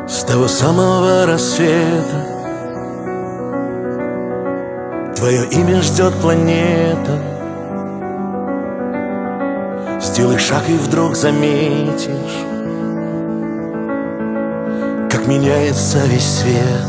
С того самого рассвета твое имя ждет планета. Сделай шаг и вдруг заметишь, как меняется весь свет.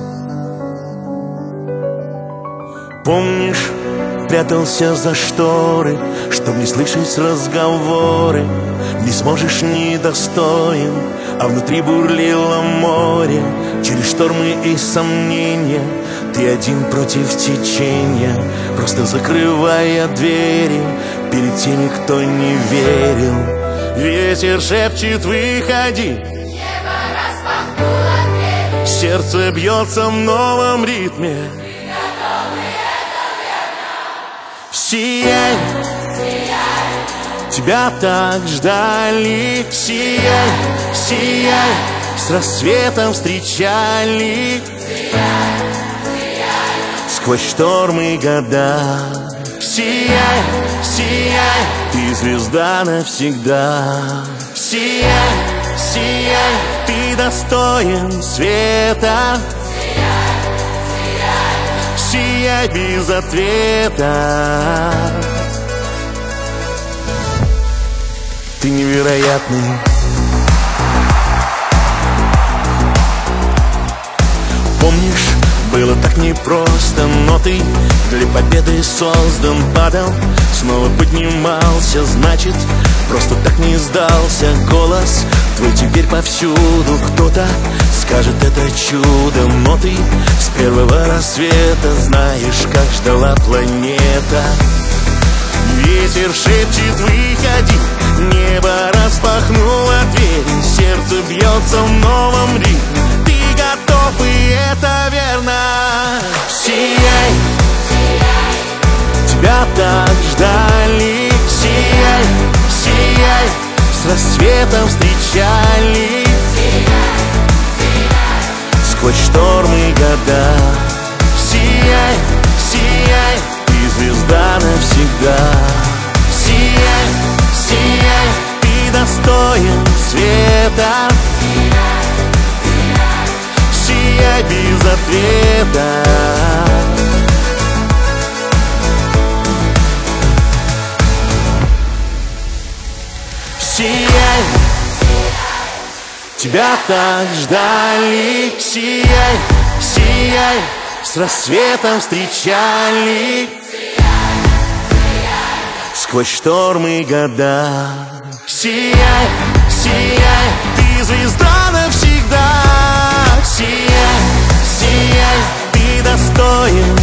Помнишь, прятался за шторы, чтоб не слышать разговоры. Не сможешь, недостоин, а внутри бурлило море. Через штормы и сомнения ты один против течения, просто закрывая двери перед теми, кто не верил. Ветер шепчет: выходи. Небо распахнуло дверь. Сердце бьется в новом ритме. Мы готовы, это верно. Сияй, Сияй, тебя так ждали. Сияй, сияй, с рассветом встречали. сияй, сияй, Сквозь штормы и года. Сияй, сияй, ты звезда навсегда. Сияй, сияй, ты достоин света. Сияй без ответа. Ты невероятный. Помнишь, было так непросто, но ты для победы создан. Падал, снова поднимался, значит, просто так не сдался. Голос твой теперь повсюду, кто-то скажет, это чудо. Но ты с первого рассвета знаешь, как ждала планета. Ветер шепчет: выходи. Небо распахнуло двери. Сердце бьется в новом ритме. Ты готов, и это верно. Сияй, сияй, тебя так ждали. Сияй, сияй, с рассветом встречали. Сквозь штормы и года. Сияй, сияй, ты звезда навсегда. Сияй, сияй, ты достоин света. Сияй без ответа. Сияй, тебя так ждали. Сияй, сияй, с рассветом встречали. Сквозь штормы и года. Сияй, сияй, ты звезда навсегда. Сияй, сияй, ты достоин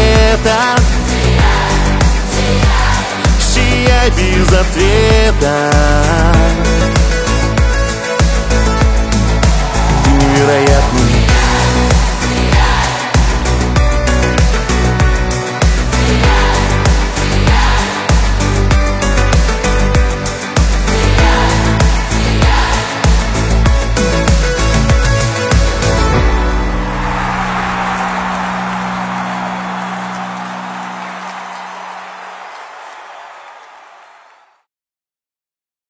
света. Сияй без ответа.